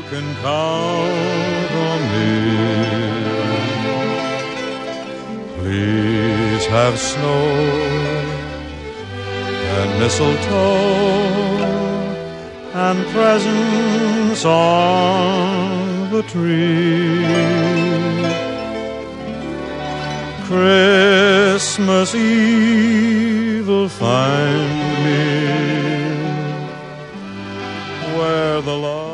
can count on me. Please have snow and mistletoe and presents on the tree. Christmas Eve will find me where the love